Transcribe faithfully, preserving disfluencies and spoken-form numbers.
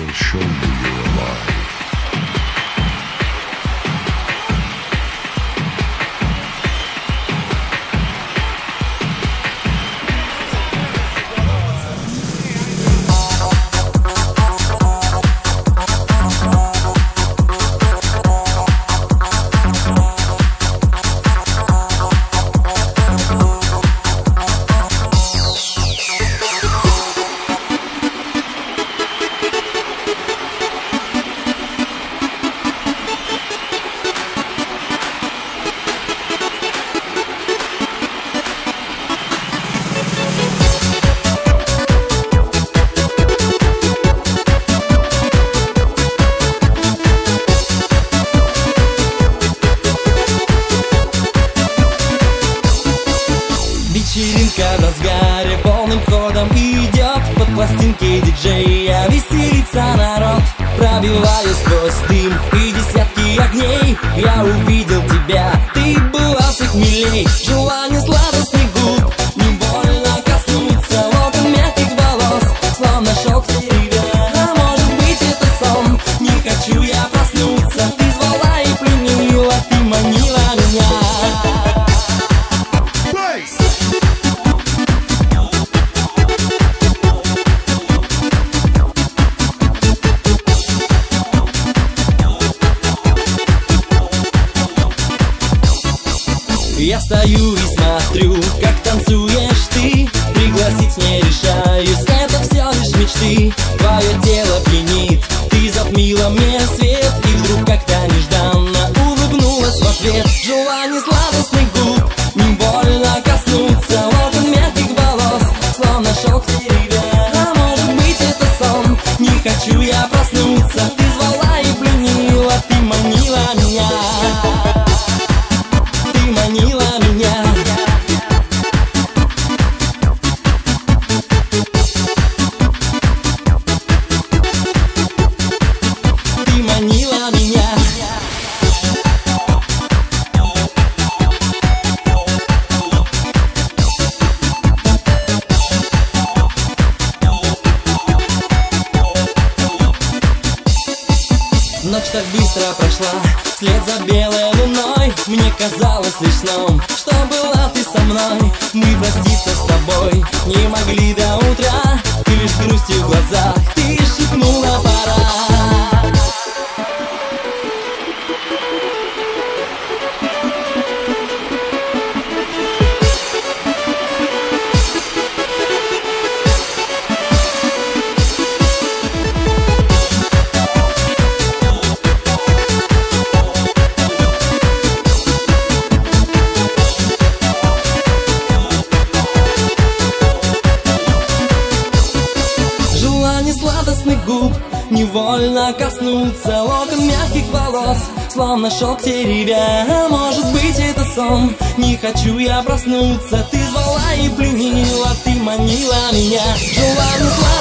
show you you're alive. Вечеринка в разгаре, полным ходом идет. Под пластинки диджея веселится народ. Пробиваю сквозь дым и десятки огней. Я увидел тебя, ты была всех милей. Желание сладостных губ, не больно коснуться локон мягких волос, словно шелк в деревья. А может быть это сон, не хочу я проснуться. Ты звала и пленила, ты манила меня. Я стою и смотрю, как танцуешь ты. Пригласить не решаюсь, это все лишь мечты. Твое тело пьянит, ты затмила мне свет. И вдруг как-то нежданно улыбнулась в ответ. Желание сладостных губ, не больно коснуться локон мягких волос, словно шелк в деревья. А может быть это сон, не хочу я проснуться. Ты звала и пленила, ты манила меня. Манила меня. Ты манила меня. Ночь так быстро прошла, вслед за белой луной. Мне казалось лишь сном, что была ты со мной. Мы проститься с тобой не могли до утра. Ты лишь с грустью в глазах, ты шепнула пора. Сладостных губ, невольно коснуться локон мягких волос, словно шелк деревья. А может быть это сон, не хочу я проснуться. Ты звала и пленила, ты манила меня. Желание сладостных